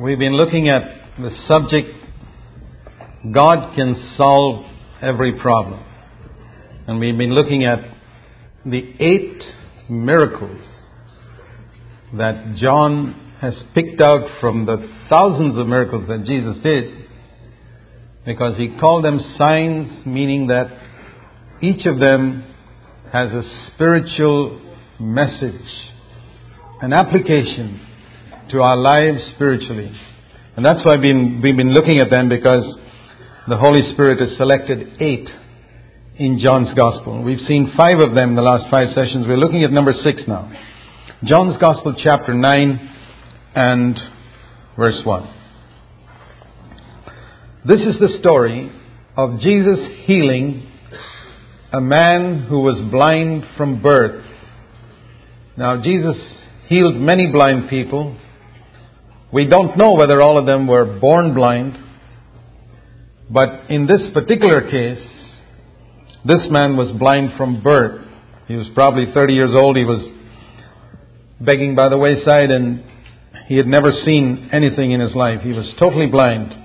We've been looking at the subject, God can solve every problem. And we've been looking at the 8 miracles that John has picked out from the thousands of miracles that Jesus did, because he called them signs, meaning that each of them has a spiritual message, an application to our lives spiritually. And that's why we've been looking at them, because the Holy Spirit has selected 8 in John's Gospel. We've seen 5 of them in the last 5 sessions. We're looking at number 6 now. John's Gospel chapter 9 and verse 1. This is the story of Jesus healing a man who was blind from birth. Now, Jesus healed many blind people. We don't know whether all of them were born blind, but in this particular case, this man was blind from birth. He was probably 30 years old. He was begging by the wayside, and he had never seen anything in his life. He was totally blind.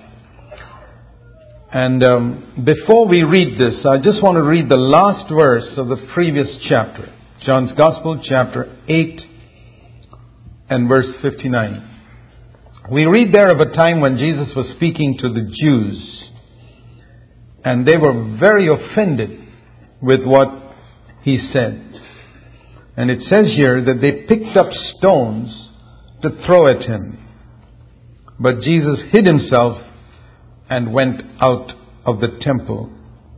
And before we read this, I just want to read the last verse of the previous chapter. John's Gospel, chapter 8 and verse 59. We read there of a time when Jesus was speaking to the Jews, and they were very offended with what he said. And it says here that they picked up stones to throw at him. But Jesus hid himself and went out of the temple.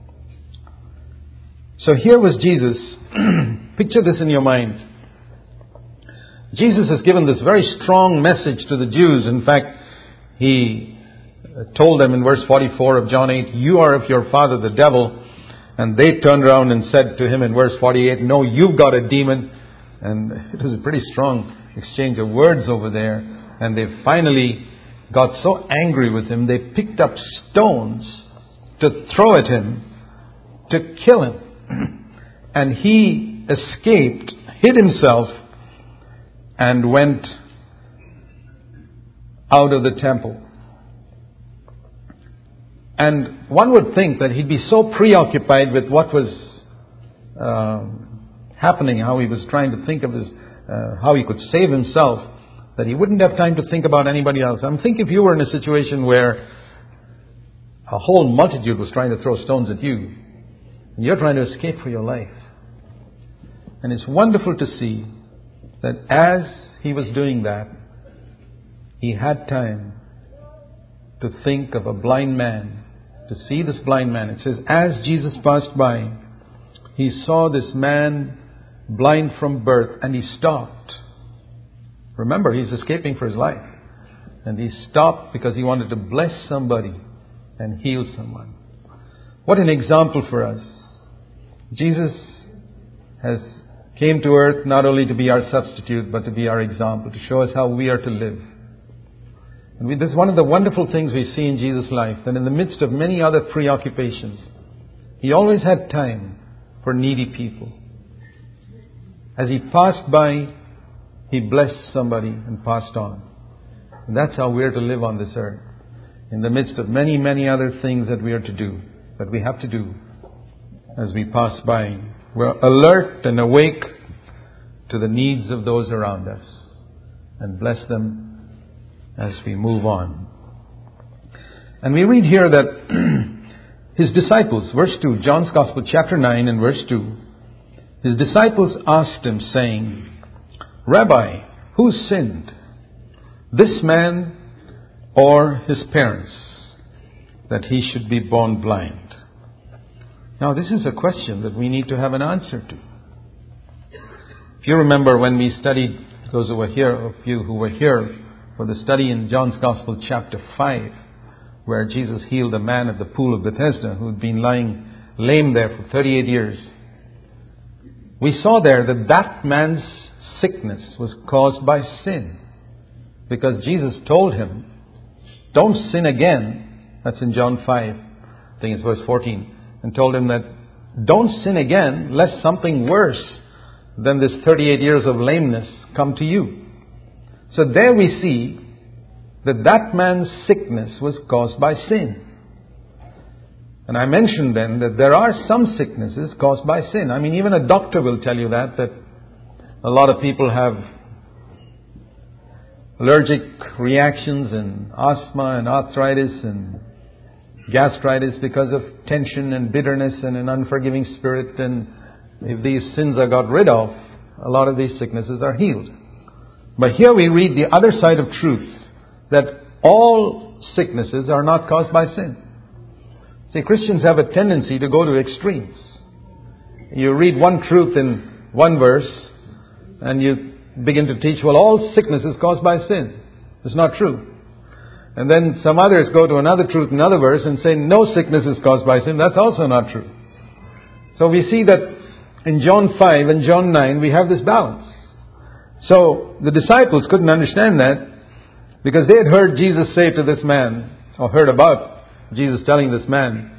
So here was Jesus. Picture this in your mind. Jesus has given this very strong message to the Jews. In fact, he told them in verse 44 of John 8, "You are of your father the devil." And they turned around and said to him in verse 48, "No, you've got a demon." And it was a pretty strong exchange of words over there. And they finally got so angry with him, they picked up stones to throw at him, to kill him. And he escaped, hid himself, and went out of the temple. And one would think that he'd be so preoccupied with what was happening, how he was trying to think of how he could save himself, that he wouldn't have time to think about anybody else. Think if you were in a situation where a whole multitude was trying to throw stones at you, and you're trying to escape for your life. And it's wonderful to see that as he was doing that, he had time to think of a blind man, to see this blind man. It says, as Jesus passed by, he saw this man blind from birth, and he stopped. Remember, he's escaping for his life. And he stopped because he wanted to bless somebody and heal someone. What an example for us. Jesus has came to earth not only to be our substitute, but to be our example, to show us how we are to live. And this is one of the wonderful things we see in Jesus' life, that in the midst of many other preoccupations, he always had time for needy people. As he passed by, he blessed somebody and passed on. And that's how we are to live on this earth, in the midst of many, many other things that we are to do, that we have to do as we pass by. We're alert and awake to the needs of those around us, and bless them as we move on. And we read here that his disciples, verse 2, John's Gospel, chapter 9 and verse 2, his disciples asked him, saying, "Rabbi, who sinned, this man or his parents, that he should be born blind?" Now, this is a question that we need to have an answer to. If you remember when we studied, those who were here, of you who were here for the study in John's Gospel, chapter 5, where Jesus healed a man at the pool of Bethesda who had been lying lame there for 38 years. We saw there that that man's sickness was caused by sin, because Jesus told him, "Don't sin again." That's in John 5, I think it's verse 14. And told him that don't sin again, lest something worse than this 38 years of lameness come to you. So there we see that man's sickness was caused by sin. And I mentioned then that there are some sicknesses caused by sin. I mean, even a doctor will tell you that a lot of people have allergic reactions and asthma and arthritis and gastritis because of tension and bitterness and an unforgiving spirit. And if these sins are got rid of, a lot of these sicknesses are healed. But here we read the other side of truth, that all sicknesses are not caused by sin. See, Christians have a tendency to go to extremes. You read one truth in one verse and you begin to teach, well, all sickness is caused by sin. It's not true. And then some others go to another truth, another verse, and say no sickness is caused by sin. That's also not true. So we see that in John 5 and John 9 we have this balance. So the disciples couldn't understand that because they had heard Jesus say to this man, or heard about Jesus telling this man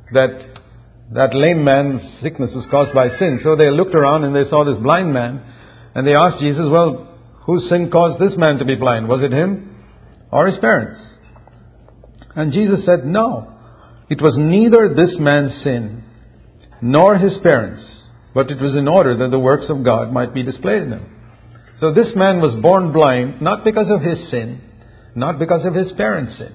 that lame man's sickness was caused by sin. So they looked around and they saw this blind man and they asked Jesus, well, whose sin caused this man to be blind? Was it him or his parents? And Jesus said, no, it was neither this man's sin nor his parents, but it was in order that the works of God might be displayed in him. So this man was born blind, not because of his sin, not because of his parents' sin.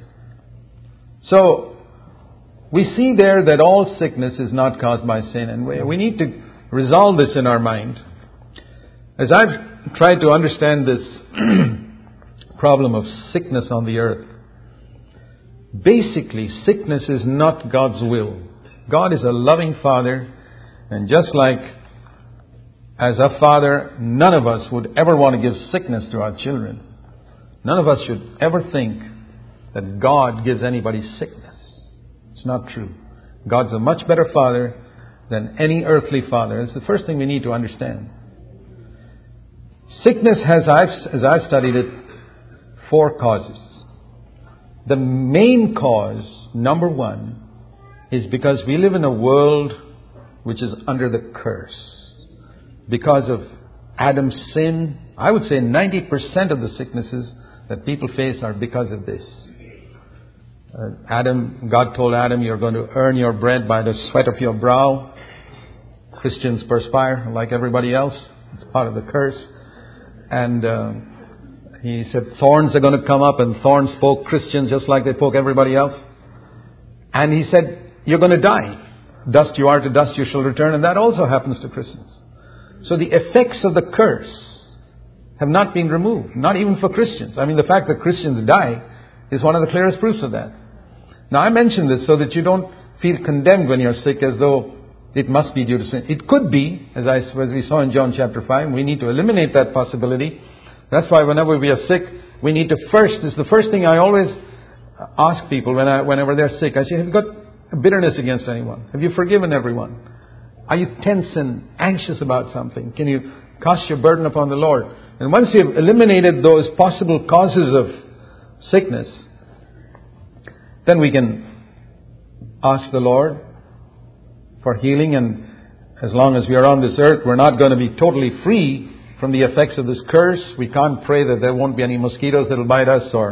So we see there that all sickness is not caused by sin, and we need to resolve this in our mind. As I've tried to understand this problem of sickness on the earth, basically sickness is not God's will. God is a loving Father, and just like as a father, none of us would ever want to give sickness to our children. None of us should ever think that God gives anybody sickness. It's not true. God's a much better Father than any earthly father. It's the first thing we need to understand. Sickness has, as I've studied it, 4 causes. The main cause, number 1, is because we live in a world which is under the curse. Because of Adam's sin, I would say 90% of the sicknesses that people face are because of this. God told Adam, you're going to earn your bread by the sweat of your brow. Christians perspire like everybody else. It's part of the curse. And he said thorns are going to come up, and thorns poke Christians just like they poke everybody else. And he said, you're going to die. Dust you are, to dust you shall return. And that also happens to Christians. So the effects of the curse have not been removed, not even for Christians. I mean, the fact that Christians die is one of the clearest proofs of that. Now, I mention this so that you don't feel condemned when you're sick as though it must be due to sin. It could be, as we saw in John chapter 5. We need to eliminate that possibility. That's why whenever we are sick, we need to this is the first thing I always ask people whenever they're sick. I say, have you got bitterness against anyone? Have you forgiven everyone? Are you tense and anxious about something? Can you cast your burden upon the Lord? And once you've eliminated those possible causes of sickness, then we can ask the Lord for healing. And as long as we are on this earth, we're not going to be totally free from the effects of this curse. We can't pray that there won't be any mosquitoes that will bite us, or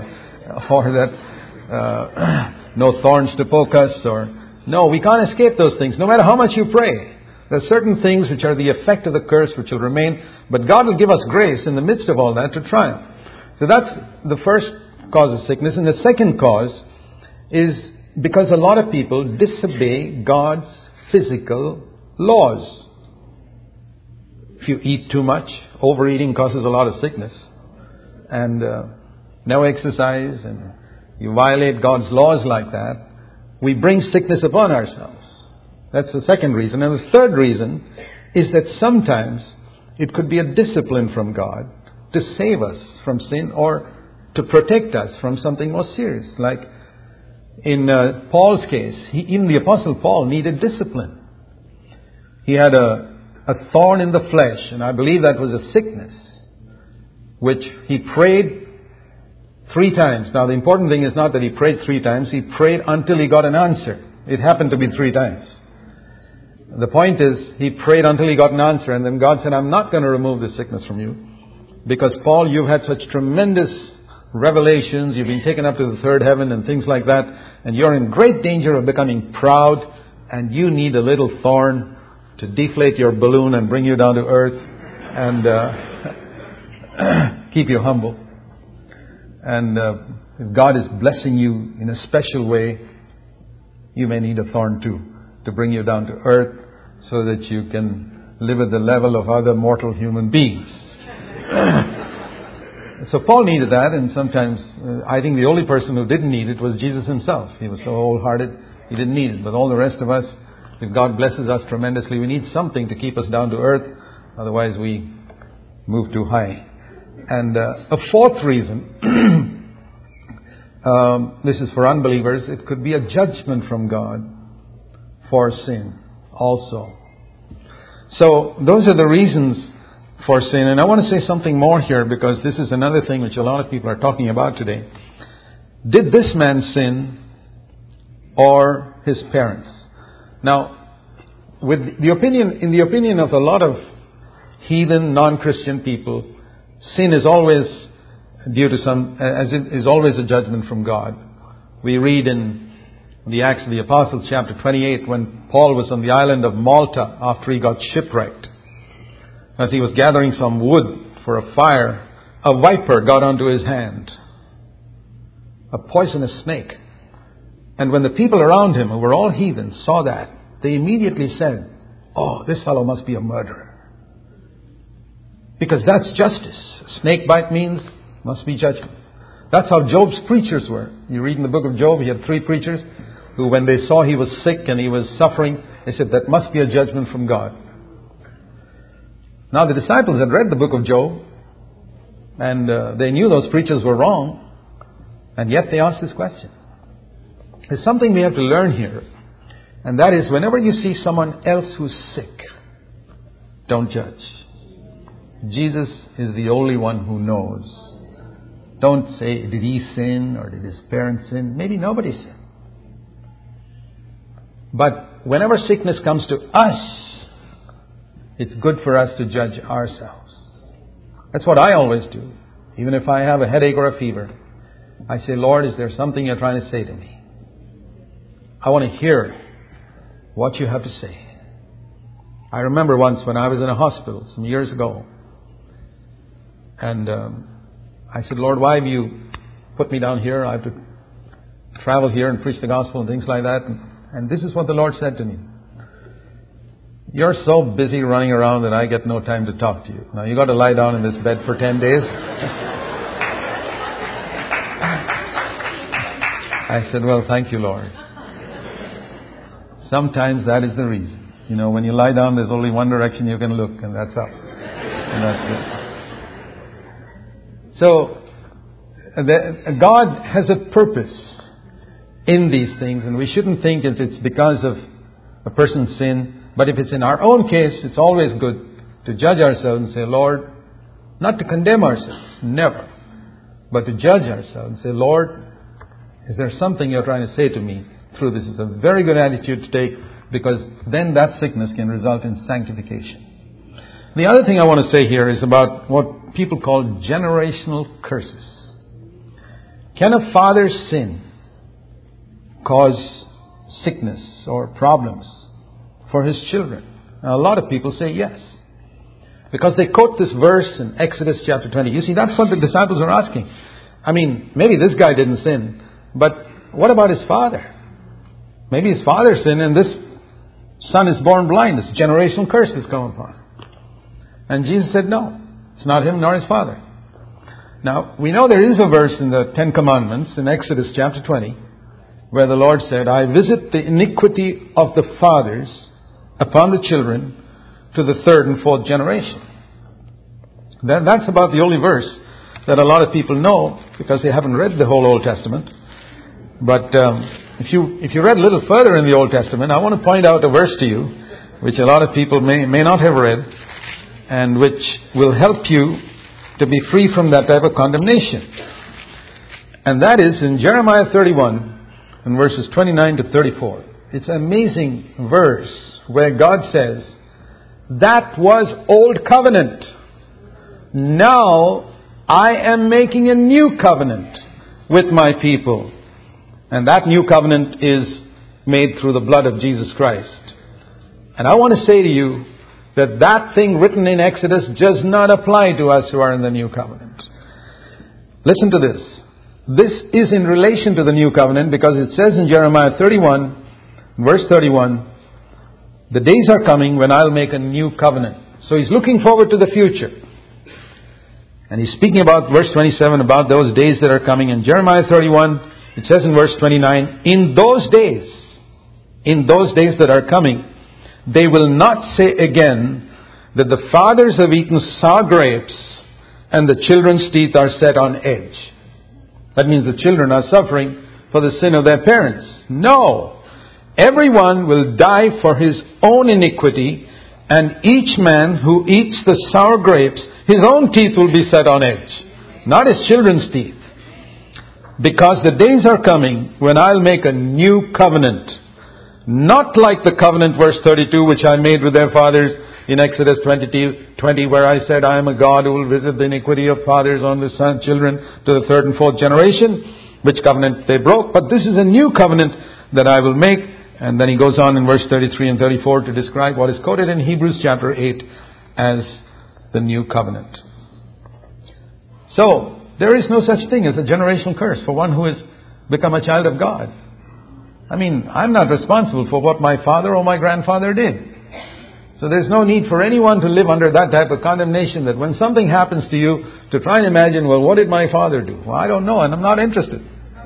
that no thorns to poke us. No, we can't escape those things, no matter how much you pray. There are certain things which are the effect of the curse which will remain, but God will give us grace in the midst of all that to triumph. So that's the first cause of sickness. And the second cause is because a lot of people disobey God's physical laws. If you eat too much, overeating causes a lot of sickness. And no exercise, and you violate God's laws like that, we bring sickness upon ourselves. That's the second reason. And the third reason is that sometimes it could be a discipline from God to save us from sin or to protect us from something more serious. Like in Paul's case, even the Apostle Paul needed discipline. He had a thorn in the flesh, and I believe that was a sickness, which he prayed 3 times. Now the important thing is not that he prayed 3 times, he prayed until he got an answer. It happened to be 3 times. The point is, he prayed until he got an answer, and then God said, I'm not going to remove this sickness from you, because Paul, you've had such tremendous revelations, you've been taken up to the third heaven and things like that, and you're in great danger of becoming proud, and you need a little thorn to deflate your balloon and bring you down to earth and keep you humble. And if God is blessing you in a special way, you may need a thorn too, to bring you down to earth so that you can live at the level of other mortal human beings. So Paul needed that, and sometimes I think the only person who didn't need it was Jesus himself. He was so wholehearted, he didn't need it. But all the rest of us, if God blesses us tremendously, we need something to keep us down to earth. Otherwise we move too high. And a fourth reason, this is for unbelievers, it could be a judgment from God for sin also. So those are the reasons for sin. And I want to say something more here, because this is another thing which a lot of people are talking about today. Did this man sin or his parents? Now, in the opinion of a lot of heathen, non-Christian people, sin is always due to is always a judgment from God. We read in the Acts of the Apostles, chapter 28, when Paul was on the island of Malta after he got shipwrecked. As he was gathering some wood for a fire, a viper got onto his hand, a poisonous snake. And when the people around him, who were all heathens, saw that, they immediately said, "Oh, this fellow must be a murderer." Because that's justice. Snake bite means must be judgment. That's how Job's preachers were. You read in the book of Job, he had 3 preachers who, when they saw he was sick and he was suffering, they said, that must be a judgment from God. Now the disciples had read the book of Job, and they knew those preachers were wrong, and yet they asked this question. There's something we have to learn here, and that is, whenever you see someone else who's sick, don't judge. Jesus is the only one who knows. Don't say, did he sin or did his parents sin? Maybe nobody sinned. But whenever sickness comes to us, it's good for us to judge ourselves. That's what I always do. Even if I have a headache or a fever, I say, Lord, is there something you're trying to say to me? I want to hear what you have to say. I remember once when I was in a hospital some years ago, and I said, Lord, why have you put me down here? I have to travel here and preach the gospel and things like that. And this is what the Lord said to me. You're so busy running around that I get no time to talk to you. Now you got to lie down in this bed for 10 days. I said, well, thank you, Lord. Sometimes that is the reason. You know, when you lie down, there's only one direction you can look, and that's up. And that's good. So, God has a purpose in these things, and we shouldn't think it's because of a person's sin. But if it's in our own case, it's always good to judge ourselves and say, Lord, not to condemn ourselves, never, but to judge ourselves and say, Lord, is there something you're trying to say to me through this? It's a very good attitude to take, because then that sickness can result in sanctification. The other thing I want to say here is about what people call generational curses. Can a father's sin cause sickness or problems for his children? Now, a lot of people say yes, because they quote this verse in Exodus chapter 20. You see, that's what the disciples are asking. I mean, maybe this guy didn't sin, but what about his father? Maybe his father sinned and this son is born blind. This generational curse has come upon him. And Jesus said, no, it's not him nor his father. Now, we know there is a verse in the 10 Commandments in Exodus chapter 20 where the Lord said, I visit the iniquity of the fathers upon the children to the 3rd and 4th generation. That's about the only verse that a lot of people know, because they haven't read the whole Old Testament. But if you read a little further in the Old Testament, I want to point out a verse to you which a lot of people may not have read, and which will help you to be free from that type of condemnation. And that is in Jeremiah 31 and verses 29 to 34. It's an amazing verse where God says, that was old covenant. Now I am making a new covenant with my people. And that new covenant is made through the blood of Jesus Christ. And I want to say to you that that thing written in Exodus does not apply to us who are in the new covenant. Listen to this. This is in relation to the new covenant because it says in Jeremiah 31, verse 31, the days are coming when I'll make a new covenant. So he's looking forward to the future. And he's speaking about verse 27, about those days that are coming. In Jeremiah 31, it says in verse 29, in those days that are coming, they will not say again that the fathers have eaten sour grapes and the children's teeth are set on edge. That means the children are suffering for the sin of their parents. No. Everyone will die for his own iniquity, and each man who eats the sour grapes, his own teeth will be set on edge, not his children's teeth. Because the days are coming when I'll make a new covenant, not like the covenant, verse 32, which I made with their fathers in Exodus 20, where I said, I am a God who will visit the iniquity of fathers on the children to the third and fourth generation, which covenant they broke. But this is a new covenant that I will make. And then he goes on in verse 33 and 34 to describe what is quoted in Hebrews chapter 8 as the new covenant. So, there is no such thing as a generational curse for one who has become a child of God. I mean, I'm not responsible for what my father or my grandfather did. So there's no need for anyone to live under that type of condemnation that when something happens to you, to try and imagine, well, what did my father do? Well, I don't know, and I'm not interested.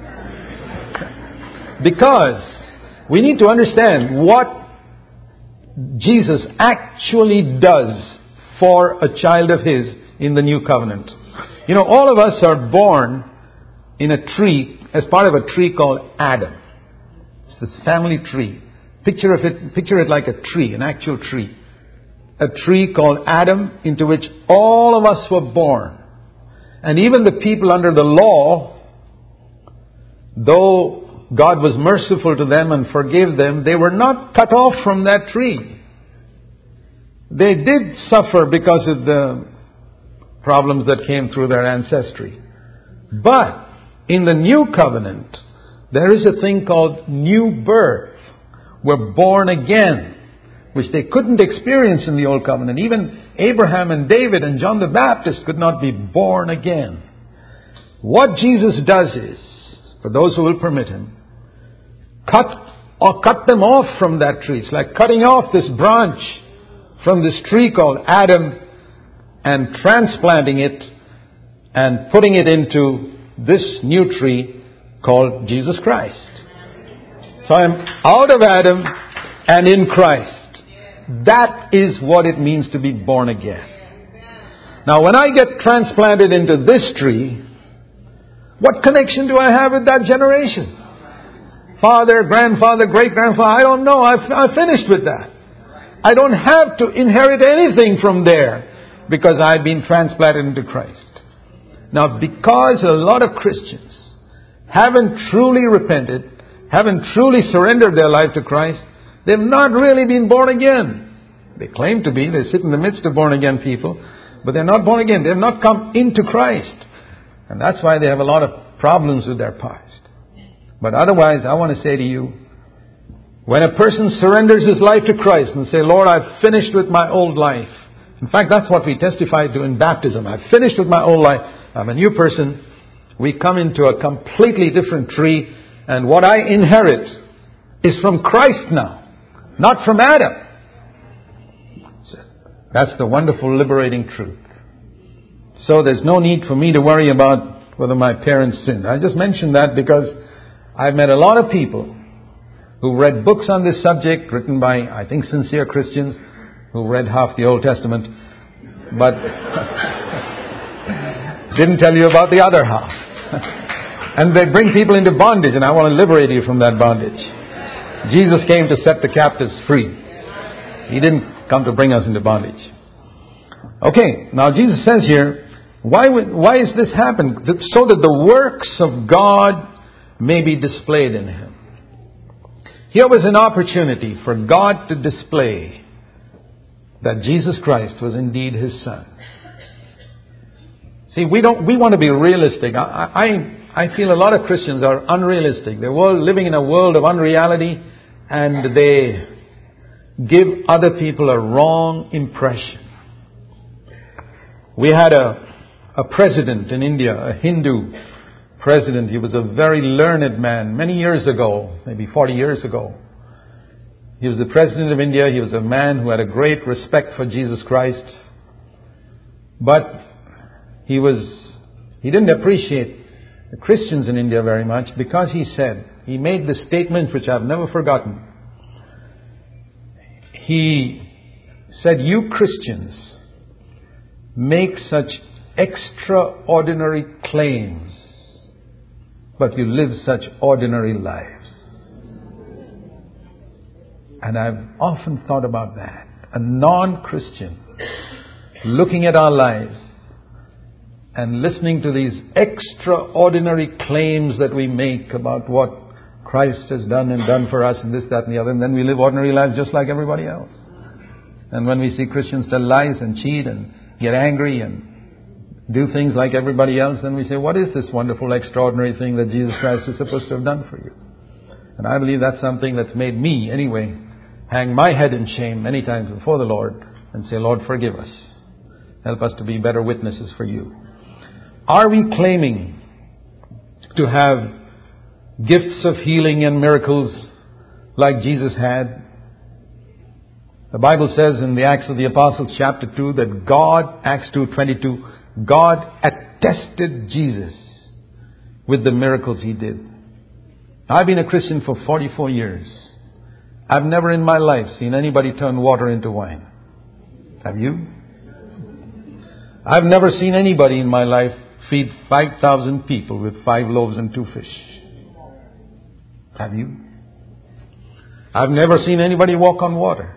Because we need to understand what Jesus actually does for a child of His in the new covenant. You know, all of us are born in a tree, as part of a tree called Adam. It's this family tree. Picture it like a tree, an actual tree. A tree called Adam, into which all of us were born. And even the people under the law, though God was merciful to them and forgave them, they were not cut off from that tree. They did suffer because of the problems that came through their ancestry. But in the new covenant, there is a thing called new birth. We're born again, which they couldn't experience in the old covenant. Even Abraham and David and John the Baptist could not be born again. What Jesus does is, for those who will permit Him, cut them off from that tree. It's like cutting off this branch from this tree called Adam and transplanting it and putting it into this new tree called Jesus Christ. So I am out of Adam and in Christ. That is what it means to be born again. Now when I get transplanted into this tree, what connection do I have with that generation? Father, grandfather, great-grandfather, I don't know. I've finished with that. I don't have to inherit anything from there because I've been transplanted into Christ. Now because a lot of Christians haven't truly repented, haven't truly surrendered their life to Christ, they've not really been born again. They claim to be. They sit in the midst of born again people, but they're not born again. They've not come into Christ. And that's why they have a lot of problems with their past. But otherwise, I want to say to you, when a person surrenders his life to Christ and say, Lord, I've finished with my old life. In fact, that's what we testify to in baptism. I've finished with my old life. I'm a new person. We come into a completely different tree. And what I inherit is from Christ now, not from Adam. So that's the wonderful, liberating truth. So there's no need for me to worry about whether my parents sinned. I just mentioned that because I've met a lot of people who read books on this subject written by, I think, sincere Christians who read half the Old Testament, but didn't tell you about the other half. And they bring people into bondage, and I want to liberate you from that bondage. Jesus came to set the captives free. He didn't come to bring us into bondage. Okay, now Jesus says here, why is this happened? So that the works of God may be displayed in Him. Here was an opportunity for God to display that Jesus Christ was indeed His Son. See, we want to be realistic. I feel a lot of Christians are unrealistic. They're living in a world of unreality, and they give other people a wrong impression. We had a president in India, a Hindu president. He was a very learned man many years ago, maybe 40 years ago. He was the president of India. He was a man who had a great respect for Jesus Christ. But he didn't appreciate the Christians in India very much, because he made this statement which I've never forgotten. He said, "You Christians make such extraordinary claims, but you live such ordinary lives." And I've often thought about that. A non-Christian looking at our lives and listening to these extraordinary claims that we make about what Christ has done and done for us and this, that and the other, and then we live ordinary lives just like everybody else. And when we see Christians tell lies and cheat and get angry and do things like everybody else, then we say, what is this wonderful, extraordinary thing that Jesus Christ is supposed to have done for you? And I believe that's something that's made me, anyway, hang my head in shame many times before the Lord and say, "Lord, forgive us. Help us to be better witnesses for you." Are we claiming to have gifts of healing and miracles like Jesus had? The Bible says in the Acts of the Apostles chapter 2 that God, Acts 2:22, God attested Jesus with the miracles He did. I've been a Christian for 44 years. I've never in my life seen anybody turn water into wine. Have you? I've never seen anybody in my life feed 5,000 people with 5 loaves and 2 fish. Have you? I've never seen anybody walk on water.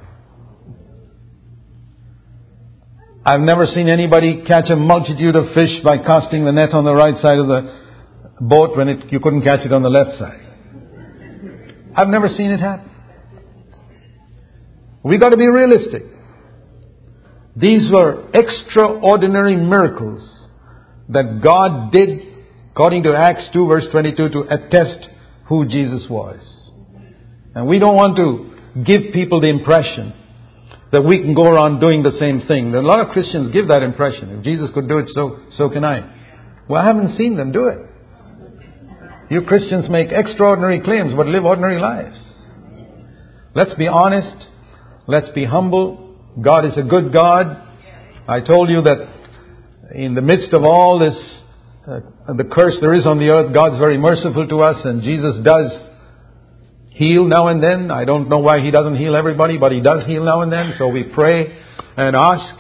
I've never seen anybody catch a multitude of fish by casting the net on the right side of the boat when you couldn't catch it on the left side. I've never seen it happen. We got to be realistic. These were extraordinary miracles that God did, according to Acts 2 verse 22, to attest who Jesus was. And we don't want to give people the impression that we can go around doing the same thing. A lot of Christians give that impression. If Jesus could do it, so can I. Well, I haven't seen them do it. You Christians make extraordinary claims, but live ordinary lives. Let's be honest. Let's be humble. God is a good God. I told you that in the midst of all this, the curse there is on the earth, God's very merciful to us, and Jesus does heal now and then. I don't know why He doesn't heal everybody, but He does heal now and then. So we pray and ask.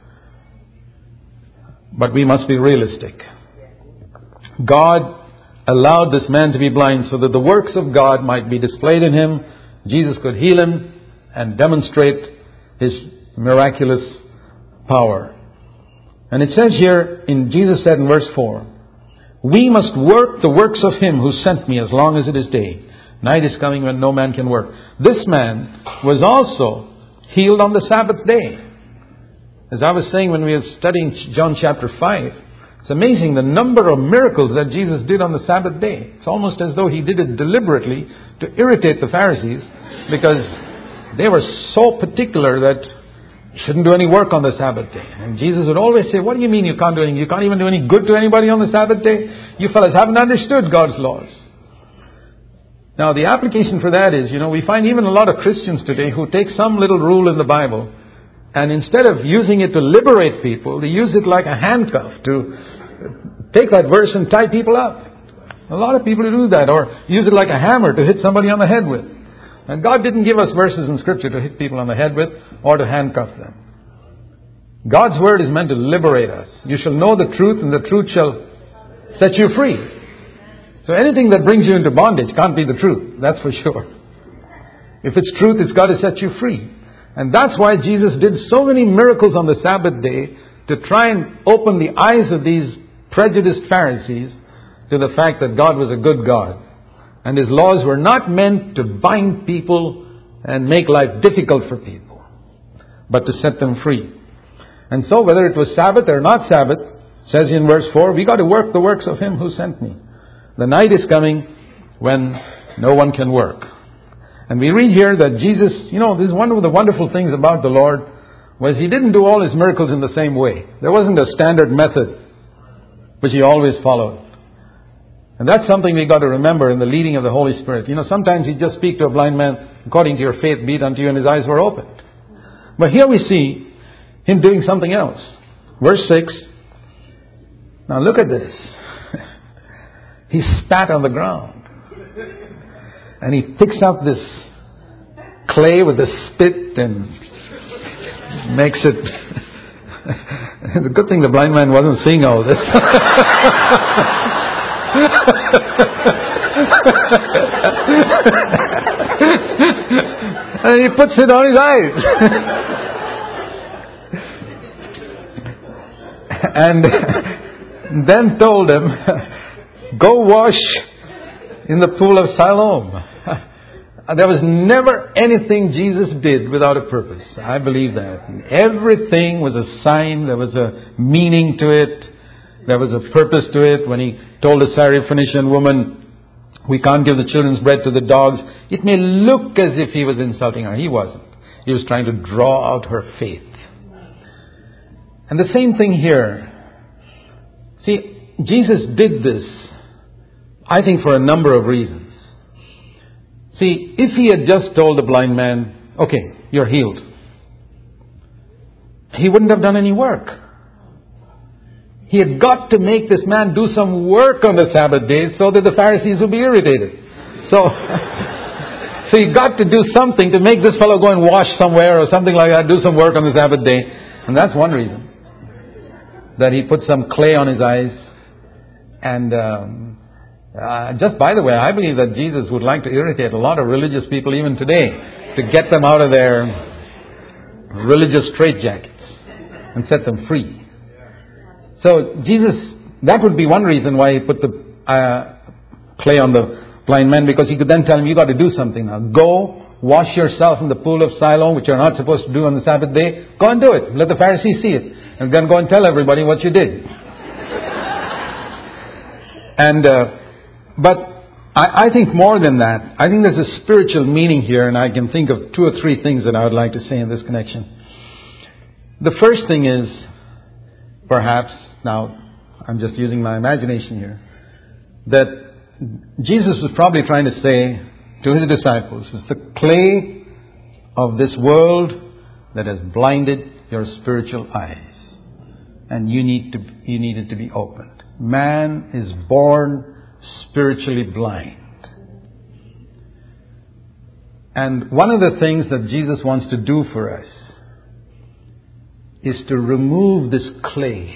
But we must be realistic. God allowed this man to be blind so that the works of God might be displayed in him. Jesus could heal him and demonstrate His miraculous power. And it says here, Jesus said in verse 4, "We must work the works of Him who sent me as long as it is day. Night is coming when no man can work." This man was also healed on the Sabbath day. As I was saying when we were studying John chapter 5, it's amazing the number of miracles that Jesus did on the Sabbath day. It's almost as though He did it deliberately to irritate the Pharisees, because they were so particular that you shouldn't do any work on the Sabbath day. And Jesus would always say, "What do you mean you can't do anything? You can't even do any good to anybody on the Sabbath day? You fellas haven't understood God's laws." Now the application for that is, we find even a lot of Christians today who take some little rule in the Bible, and instead of using it to liberate people, they use it like a handcuff to take that verse and tie people up. A lot of people do that, or use it like a hammer to hit somebody on the head with. And God didn't give us verses in Scripture to hit people on the head with or to handcuff them. God's Word is meant to liberate us. You shall know the truth, and the truth shall set you free. So anything that brings you into bondage can't be the truth, that's for sure. If it's truth, it's got to set you free. And that's why Jesus did so many miracles on the Sabbath day, to try and open the eyes of these prejudiced Pharisees to the fact that God was a good God. And His laws were not meant to bind people and make life difficult for people, but to set them free. And so whether it was Sabbath or not Sabbath, says in verse 4, we got to work the works of Him who sent me. The night is coming when no one can work. And we read here that Jesus, this is one of the wonderful things about the Lord, was He didn't do all His miracles in the same way. There wasn't a standard method which He always followed. And that's something we got to remember in the leading of the Holy Spirit. Sometimes He'd just speak to a blind man, according to your faith be it unto you, and his eyes were opened. But here we see Him doing something else. Verse 6. Now look at this. He spat on the ground. And He picks up this clay with the spit and makes it... It's a good thing the blind man wasn't seeing all this. And He puts it on his eyes. And then told him, go wash in the pool of Siloam. There was never anything Jesus did without a purpose. I believe that. Everything was a sign. There was a meaning to it. There was a purpose to it. When He told the Syrophoenician woman, we can't give the children's bread to the dogs, it may look as if He was insulting her. He wasn't. He was trying to draw out her faith. And the same thing here. See, Jesus did this, I think, for a number of reasons. See, if He had just told the blind man, okay, you're healed, He wouldn't have done any work. He had got to make this man do some work on the Sabbath day so that the Pharisees would be irritated. So He got to do something to make this fellow go and wash somewhere or something like that, do some work on the Sabbath day. And that's one reason. That He put some clay on his eyes. And just by the way, I believe that Jesus would like to irritate a lot of religious people even today to get them out of their religious straitjackets and set them free. So Jesus, that would be one reason why He put the clay on the blind man, because He could then tell him, you got to do something now. Go, wash yourself in the pool of Siloam, which you're not supposed to do on the Sabbath day. Go and do it. Let the Pharisees see it. And then go and tell everybody what you did. But I think more than that. I think there's a spiritual meaning here, and I can think of 2 or 3 things that I would like to say in this connection. The first thing is, perhaps, now I'm just using my imagination here, that Jesus was probably trying to say to His disciples, it's the clay of this world that has blinded your spiritual eyes, and you need it to be opened. Man is born spiritually blind. And one of the things that Jesus wants to do for us is to remove this clay.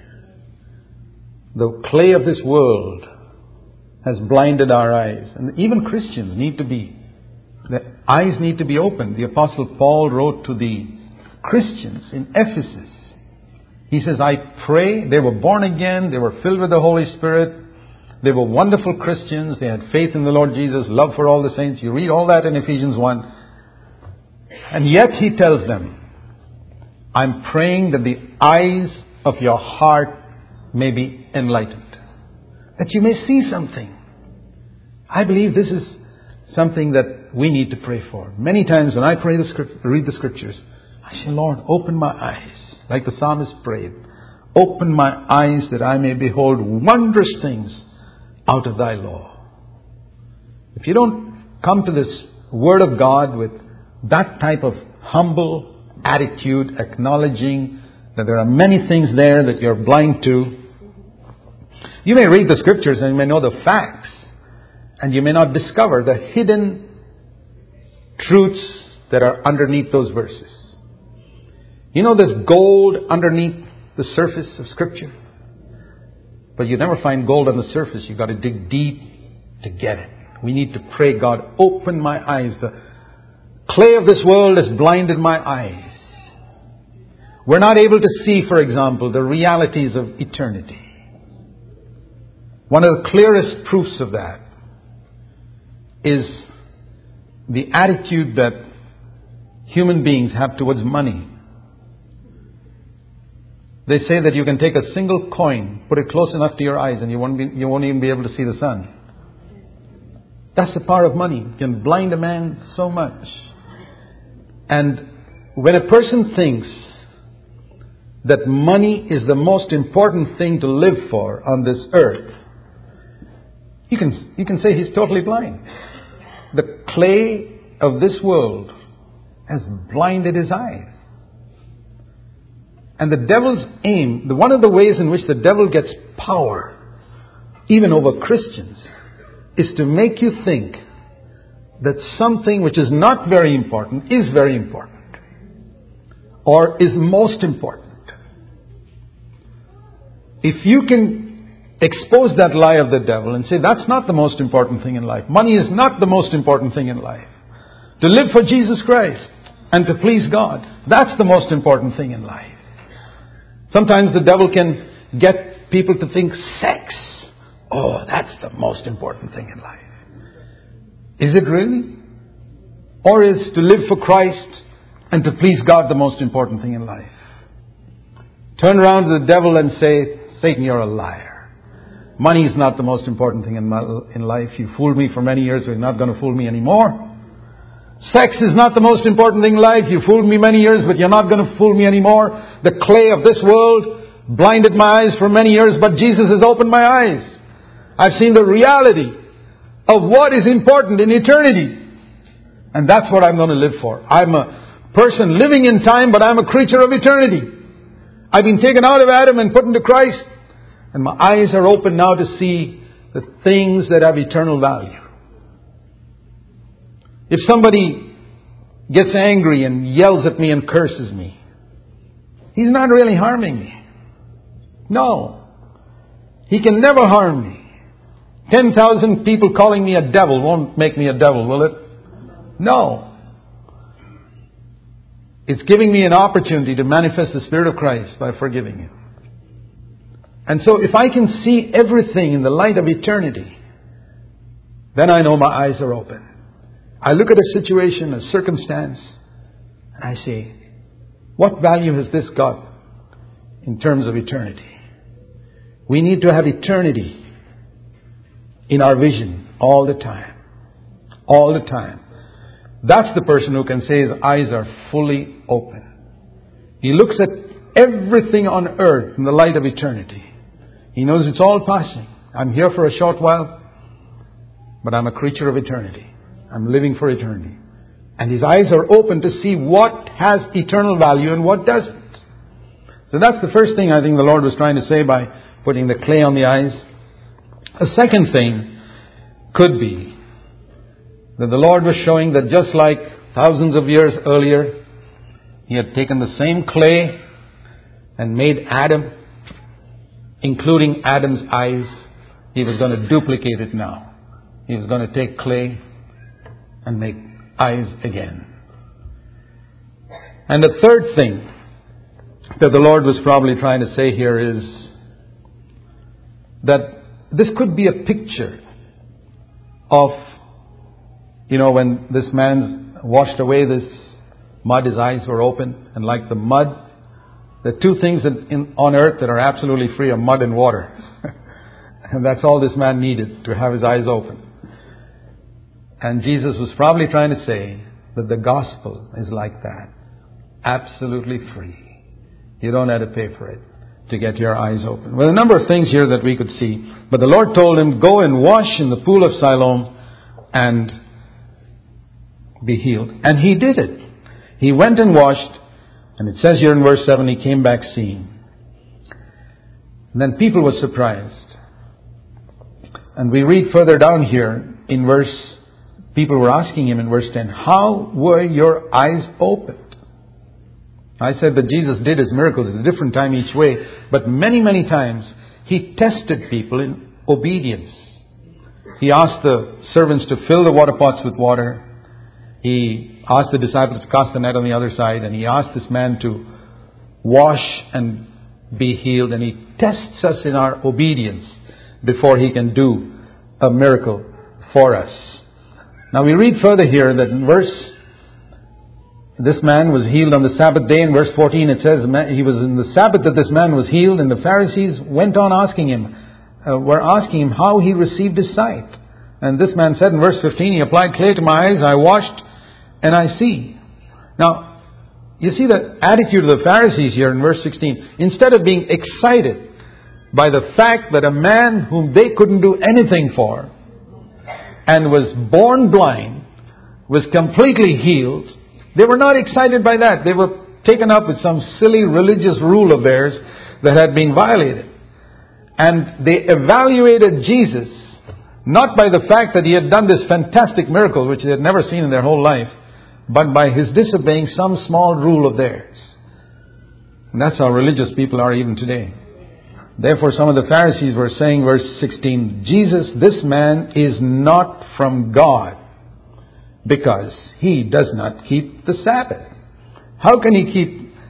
The clay of this world has blinded our eyes. And even Christians the eyes need to be opened. The Apostle Paul wrote to the Christians in Ephesus. He says, I pray, they were born again, they were filled with the Holy Spirit, they were wonderful Christians, they had faith in the Lord Jesus, love for all the saints. You read all that in Ephesians 1. And yet He tells them, I'm praying that the eyes of your heart may be enlightened, that you may see something. I believe this is something that we need to pray for. Many times when I read the Scriptures, I say, Lord, open my eyes, like the psalmist prayed. Open my eyes that I may behold wondrous things out of Thy law. If you don't come to this Word of God with that type of humble attitude, acknowledging that there are many things there that you're blind to, you may read the Scriptures and you may know the facts, and you may not discover the hidden truths that are underneath those verses. You know, there's gold underneath the surface of Scripture, but you never find gold on the surface. You've got to dig deep to get it. We need to pray, God, open my eyes. The clay of this world has blinded my eyes. We're not able to see, for example, the realities of eternity. One of the clearest proofs of that is the attitude that human beings have towards money. They say that you can take a single coin, put it close enough to your eyes, and you won't even be able to see the sun. That's the power of money. It can blind a man so much. And when a person thinks that money is the most important thing to live for on this earth, you can say he's totally blind. The clay of this world has blinded his eyes. And the devil's aim, one of the ways in which the devil gets power, even over Christians, is to make you think that something which is not very important is very important, or is most important. If you can expose that lie of the devil and say that's not the most important thing in life, money is not the most important thing in life, to live for Jesus Christ and to please God, that's the most important thing in life. Sometimes the devil can get people to think sex, oh, that's the most important thing in life. Is it really? Or is to live for Christ and to please God the most important thing in life? Turn around to the devil and say, Satan, you're a liar. Money is not the most important thing in life. You fooled me for many years, you're not going to fool me anymore. Sex is not the most important thing in life. You fooled me many years, but you're not going to fool me anymore. The clay of this world blinded my eyes for many years, but Jesus has opened my eyes. I've seen the reality of what is important in eternity. And that's what I'm going to live for. I'm a person living in time, but I'm a creature of eternity. I've been taken out of Adam and put into Christ. And my eyes are open now to see the things that have eternal value. If somebody gets angry and yells at me and curses me, he's not really harming me. No. He can never harm me. 10,000 people calling me a devil won't make me a devil, will it? No. It's giving me an opportunity to manifest the Spirit of Christ by forgiving you. And so if I can see everything in the light of eternity, then I know my eyes are open. I look at a situation, a circumstance, and I say, what value has this got in terms of eternity? We need to have eternity in our vision all the time. All the time. That's the person who can say his eyes are fully open. He looks at everything on earth in the light of eternity. He knows it's all passing. I'm here for a short while, but I'm a creature of eternity. I'm living for eternity. And his eyes are open to see what has eternal value and what doesn't. So that's the first thing I think the Lord was trying to say by putting the clay on the eyes. A second thing could be that the Lord was showing that just like thousands of years earlier, He had taken the same clay and made Adam, including Adam's eyes. He was going to duplicate it now. He was going to take clay and make eyes again. And the third thing that the Lord was probably trying to say here is that this could be a picture of, when this man washed away this mud, his eyes were open, and like the mud, the two things on earth that are absolutely free are mud and water. And that's all this man needed to have his eyes open. And Jesus was probably trying to say that the gospel is like that. Absolutely free. You don't have to pay for it to get your eyes open. Well, a number of things here that we could see. But the Lord told him, go and wash in the pool of Siloam and be healed. And he did it. He went and washed. And it says here in verse 7, he came back seeing. And then people were surprised. And we read further down here in people were asking him in verse 10, how were your eyes opened? I said that Jesus did his miracles at a different time each way, but many, many times he tested people in obedience. He asked the servants to fill the water pots with water. He asked the disciples to cast the net on the other side, and he asked this man to wash and be healed, and he tests us in our obedience before he can do a miracle for us. Now we read further here that in verse this man was healed on the Sabbath day. In verse 14 it says, he was in the Sabbath that this man was healed, and the Pharisees went on asking him how he received his sight. And this man said in verse 15, he applied clay to my eyes, I washed, and I see. Now, you see the attitude of the Pharisees here in verse 16. Instead of being excited by the fact that a man whom they couldn't do anything for and was born blind was completely healed, they were not excited by that. They were taken up with some silly religious rule of theirs that had been violated. And they evaluated Jesus not by the fact that he had done this fantastic miracle which they had never seen in their whole life, but by his disobeying some small rule of theirs. And that's how religious people are even today. Therefore, some of the Pharisees were saying, verse 16, Jesus, this man is not from God, because he does not keep the Sabbath. How can he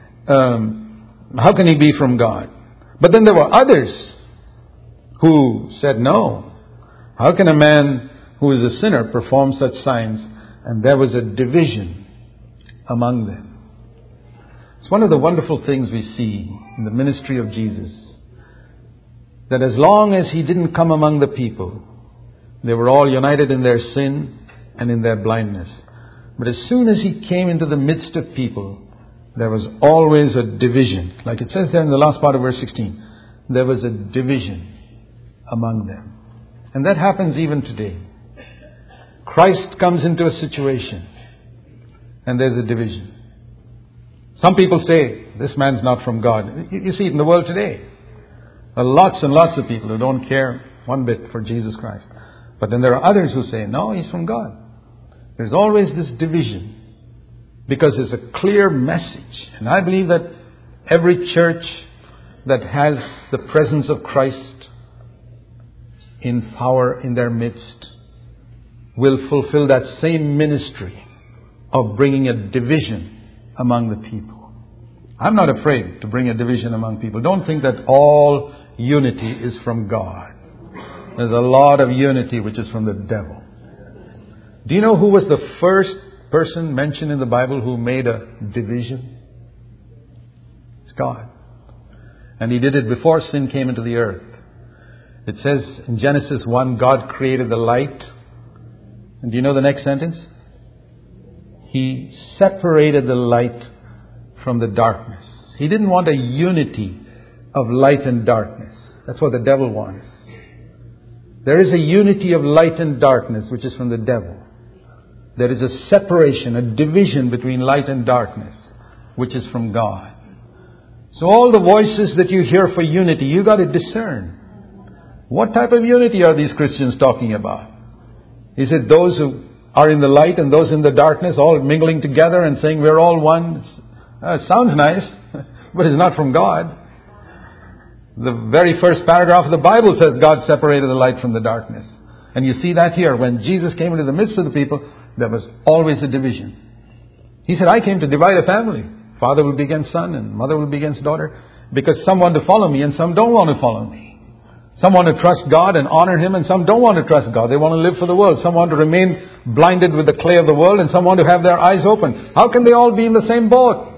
be from God? But then there were others who said, no. How can a man who is a sinner perform such signs? And there was a division among them. It's one of the wonderful things we see in the ministry of Jesus, that as long as he didn't come among the people, they were all united in their sin and in their blindness. But as soon as he came into the midst of people, there was always a division. Like it says there in the last part of verse 16, there was a division among them. And that happens even today. Christ comes into a situation and there's a division. Some people say, this man's not from God. You see it in the world today. There are lots and lots of people who don't care one bit for Jesus Christ. But then there are others who say, no, he's from God. There's always this division because there's a clear message. And I believe that every church that has the presence of Christ in power in their midst will fulfill that same ministry of bringing a division among the people. I'm not afraid to bring a division among people. Don't think that all unity is from God. There's a lot of unity which is from the devil. Do you know who was the first person mentioned in the Bible who made a division? It's God. And he did it before sin came into the earth. It says in Genesis 1, God created the light. And do you know the next sentence? He separated the light from the darkness. He didn't want a unity of light and darkness. That's what the devil wants. There is a unity of light and darkness which is from the devil. There is a separation, a division between light and darkness which is from God. So all the voices that you hear for unity, you got to discern. What type of unity are these Christians talking about? Is it those who are in the light and those in the darkness all mingling together and saying we're all one? It sounds nice, but it's not from God. The very first paragraph of the Bible says God separated the light from the darkness. And you see that here. When Jesus came into the midst of the people, there was always a division. He said, I came to divide a family. Father will be against son and mother will be against daughter. Because some want to follow me and some don't want to follow me. Some want to trust God and honor Him and some don't want to trust God. They want to live for the world. Some want to remain blinded with the clay of the world and some want to have their eyes open. How can they all be in the same boat?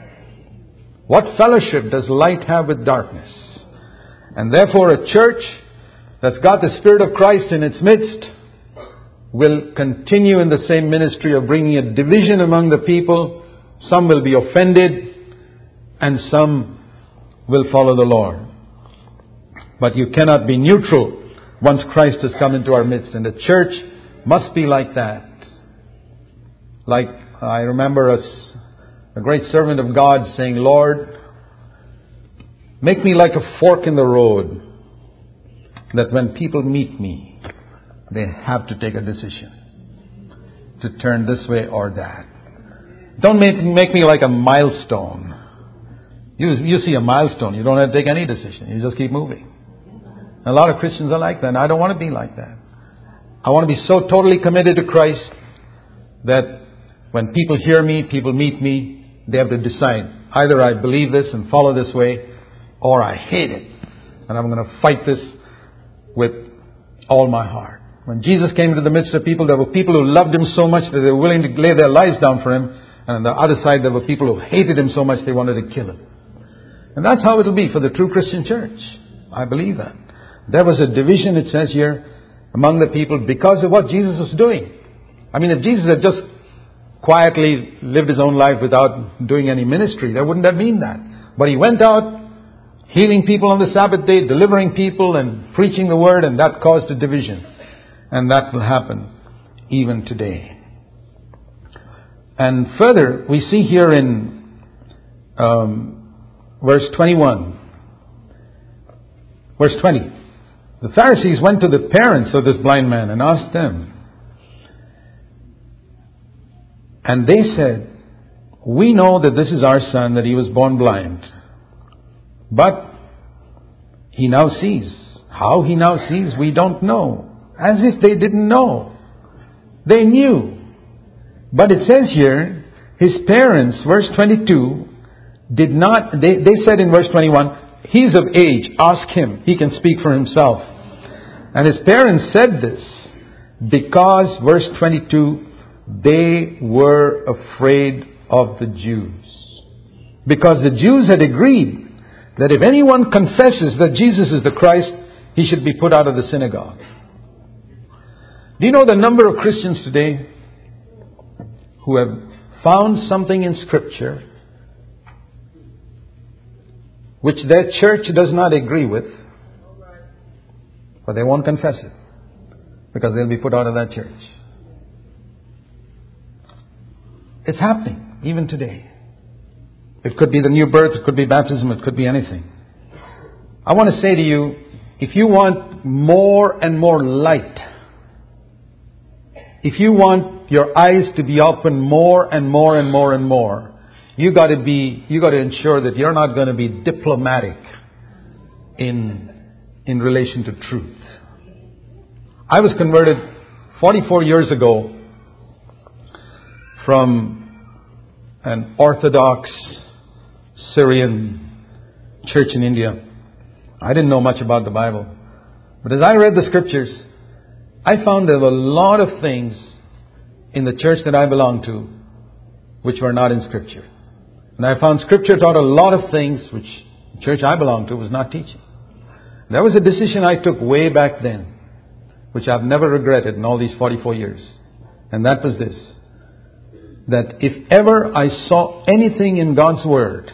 What fellowship does light have with darkness? And therefore a church that's got the Spirit of Christ in its midst will continue in the same ministry of bringing a division among the people. Some will be offended and some will follow the Lord. But you cannot be neutral once Christ has come into our midst. And the church must be like that. Like I remember a great servant of God saying, Lord, make me like a fork in the road, that when people meet me, they have to take a decision to turn this way or that. Don't make me like a milestone. You see a milestone, you don't have to take any decision. You just keep moving. And a lot of Christians are like that. And I don't want to be like that. I want to be so totally committed to Christ that when people hear me, people meet me, they have to decide. Either I believe this and follow this way, or I hate it. And I'm going to fight this with all my heart. When Jesus came into the midst of people, there were people who loved Him so much that they were willing to lay their lives down for Him. And on the other side, there were people who hated him so much they wanted to kill him. And that's how it will be for the true Christian church. I believe that. There was a division, it says here, among the people because of what Jesus was doing. I mean, if Jesus had just quietly lived his own life without doing any ministry, there wouldn't have been that. But he went out healing people on the Sabbath day, delivering people and preaching the word, and that caused a division. And that will happen even today. And further, we see here in verse 21, verse 20, the Pharisees went to the parents of this blind man and asked them. And they said, "We know that this is our son, that he was born blind. But he now sees." How he now sees, we don't know. As if they didn't know. They knew. But it says here, his parents, verse 22, did not, they said in verse 21, "He's of age, ask him, he can speak for himself." And his parents said this because, verse 22, they were afraid of the Jews. Because the Jews had agreed that if anyone confesses that Jesus is the Christ, he should be put out of the synagogue. Do you know the number of Christians today who have found something in Scripture which their church does not agree with, but they won't confess it because they'll be put out of that church? It's happening even today. It could be the new birth, it could be baptism, it could be anything. I want to say to you, if you want more and more light, if you want your eyes to be open more and more and more and more, you got to ensure that you're not going to be diplomatic in relation to truth. I was converted 44 years ago from an Orthodox Syrian church in India. I didn't know much about the Bible. But as I read the Scriptures, I found there were a lot of things in the church that I belonged to which were not in Scripture. And I found Scripture taught a lot of things which the church I belonged to was not teaching. There was a decision I took way back then, which I've never regretted in all these 44 years. And that was this: that if ever I saw anything in God's Word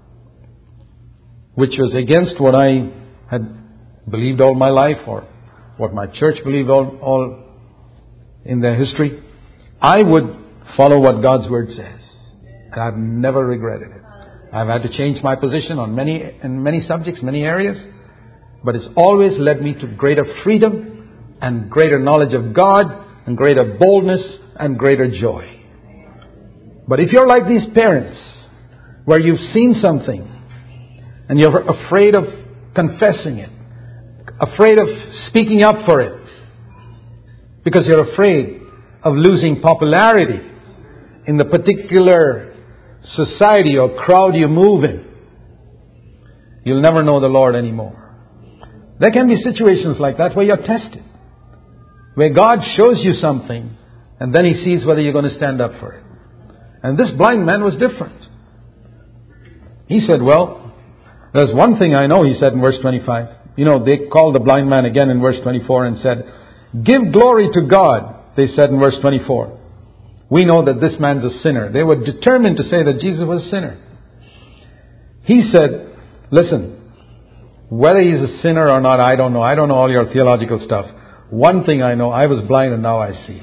which was against what I had believed all my life, or what my church believed all in their history, I would follow what God's Word says. And I've never regretted it. I've had to change my position on many subjects, many areas, but it's always led me to greater freedom and greater knowledge of God and greater boldness and greater joy. But if you're like these parents, where you've seen something and you're afraid of confessing it, afraid of speaking up for it, because you're afraid of losing popularity in the particular society or crowd you move in, you'll never know the Lord anymore. There can be situations like that where you're tested, where God shows you something and then He sees whether you're going to stand up for it. And this blind man was different. He said, "Well, there's one thing I know," he said in verse 25. You know, they called the blind man again in verse 24 and said, "Give glory to God," they said in verse 24. "We know that this man's a sinner." They were determined to say that Jesus was a sinner. He said, "Listen, whether he's a sinner or not, I don't know. I don't know all your theological stuff. One thing I know, I was blind and now I see."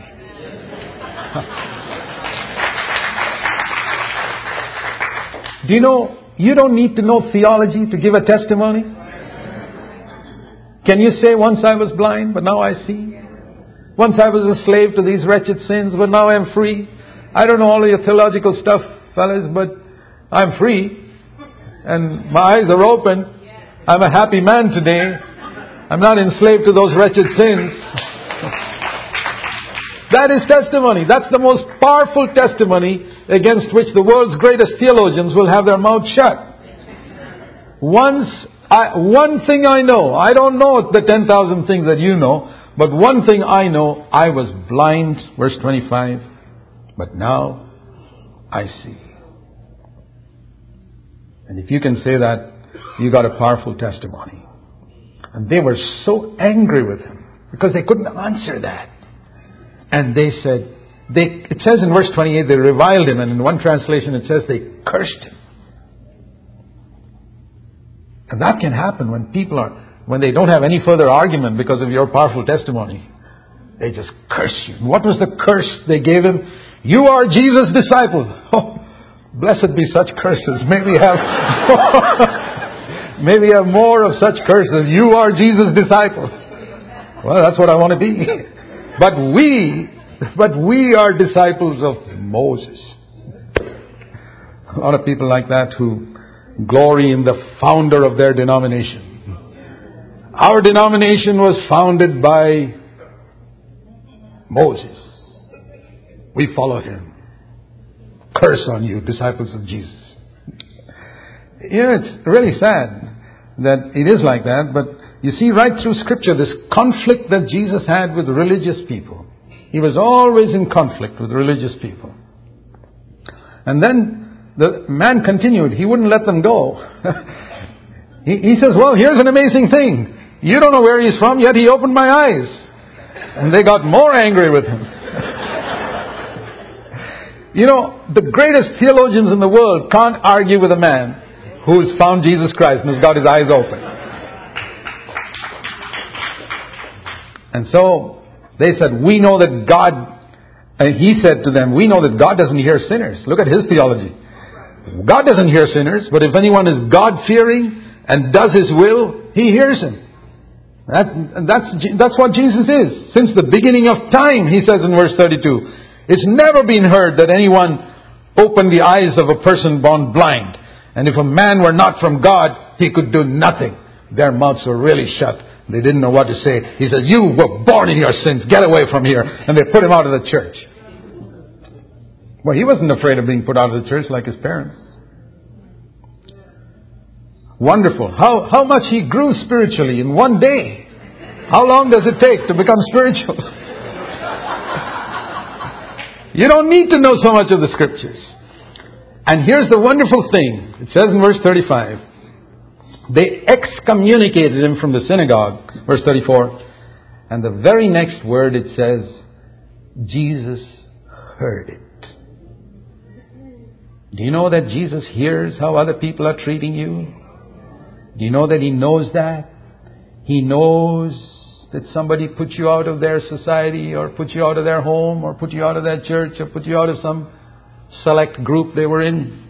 Do you know, you don't need to know theology to give a testimony? Can you say, "Once I was blind, but now I see"? "Once I was a slave to these wretched sins, but now I am free"? I don't know all of your theological stuff, fellas, but I'm free. And my eyes are open. I'm a happy man today. I'm not enslaved to those wretched sins. That is testimony. That's the most powerful testimony against which the world's greatest theologians will have their mouths shut. One thing I know. I don't know the 10,000 things that you know, but one thing I know, I was blind, verse 25, but now I see. And if you can say that, you got a powerful testimony. And they were so angry with him because they couldn't answer that. And they said, it says in verse 28, they reviled him, and in one translation it says they cursed him. And that can happen when they don't have any further argument because of your powerful testimony. They just curse you. And what was the curse they gave him? You are Jesus' disciple. Oh, blessed be such curses. May we have more of such curses. You are Jesus' disciple. Well, that's what I want to be. But we are disciples of Moses. A lot of people like that who glory in the founder of their denomination. Our denomination was founded by Moses. We follow him. Curse on you, disciples of Jesus. It's really sad that it is like that, but you see right through Scripture this conflict that Jesus had with religious people. He was always in conflict with religious people. And then the man continued. He wouldn't let them go. He says, well, here's an amazing thing. You don't know where he's from, yet he opened my eyes. And they got more angry with him. You know, the greatest theologians in the world can't argue with a man who's found Jesus Christ and who's got his eyes open. And so they said, we know that God, and he said to them, we know that God doesn't hear sinners. Look at his theology. God doesn't hear sinners, but if anyone is God-fearing and does his will, he hears him. That's what Jesus is. Since the beginning of time, he says in verse 32, it's never been heard that anyone opened the eyes of a person born blind. And if a man were not from God, he could do nothing. Their mouths were really shut. They didn't know what to say. He said, you were born in your sins. Get away from here. And they put him out of the church. Well, he wasn't afraid of being put out of the church like his parents. Wonderful. How much he grew spiritually in one day. How long does it take to become spiritual? You don't need to know so much of the Scriptures. And here's the wonderful thing. It says in verse 35, they excommunicated him from the synagogue. Verse 34. And the very next word it says, Jesus heard it. Do you know that Jesus hears how other people are treating you? Do you know that He knows that? He knows that somebody put you out of their society, or put you out of their home, or put you out of their church, or put you out of some select group they were in.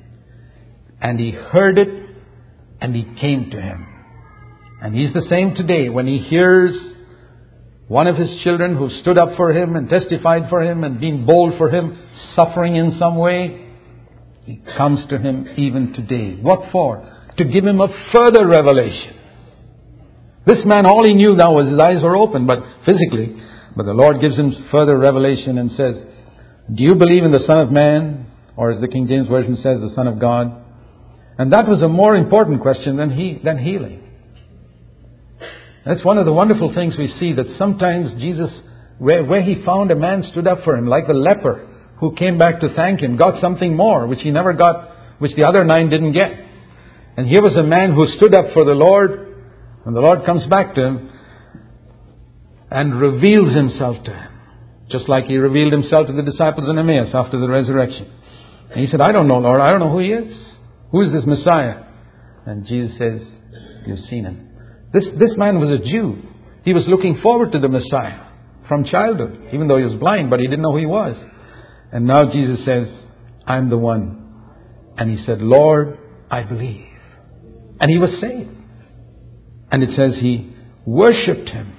And He heard it, and He came to him. And He's the same today. When He hears one of His children who stood up for Him and testified for Him and been bold for Him, suffering in some way, He comes to him even today. What for? To give him a further revelation. This man, all he knew now was his eyes were open, but physically. But the Lord gives him further revelation and says, do you believe in the Son of Man? Or as the King James Version says, the Son of God? And that was a more important question than healing. That's one of the wonderful things we see, that sometimes Jesus, where He found a man stood up for him, like the leper who came back to thank Him, got something more, which he never got, which the other 9 didn't get. And here was a man who stood up for the Lord, and the Lord comes back to him and reveals Himself to him. Just like He revealed Himself to the disciples in Emmaus after the resurrection. And he said, I don't know, Lord, I don't know who He is. Who is this Messiah? And Jesus says, you've seen Him. This man was a Jew. He was looking forward to the Messiah from childhood, even though he was blind, but he didn't know who He was. And now Jesus says, I'm the one. And he said, Lord, I believe. And he was saved. And it says he worshipped Him.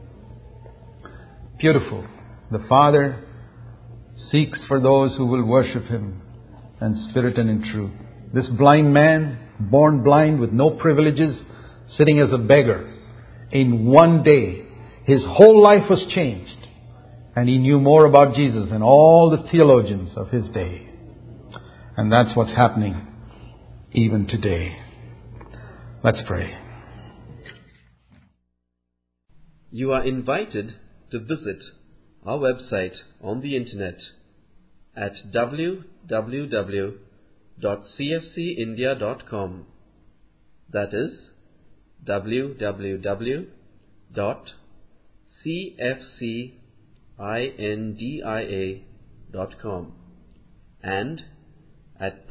Beautiful. The Father seeks for those who will worship Him in spirit and in truth. This blind man, born blind with no privileges, sitting as a beggar, in one day, his whole life was changed. And he knew more about Jesus than all the theologians of his day. And that's what's happening even today. Let's pray. You are invited to visit our website on the internet, at www.cfcindia.com. That is www.cfcindia.com, and at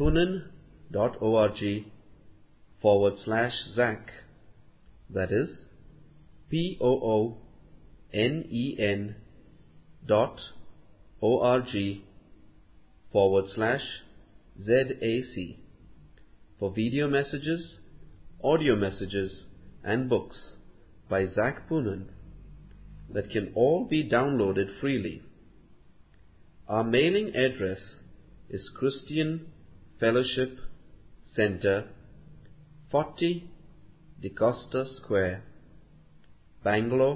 poonen.org/Zach. That is POONEN.org/ZAC for video messages, audio messages, and books by Zach Poonen that can all be downloaded freely. Our mailing address is Christian Fellowship Center, 40 DeCosta Square, Bangalore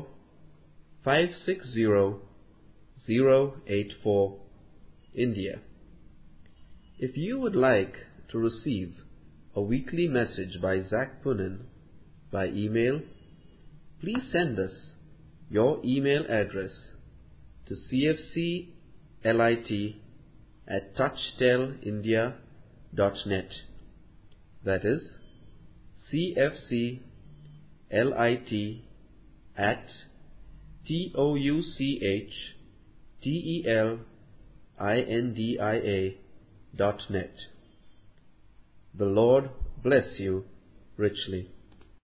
560084, India. If you would like to receive a weekly message by Zach Poonen by email, please send us your email address to cfclit@touchtellindia.net. That is cfclit@touchtellindia.net. The Lord bless you richly.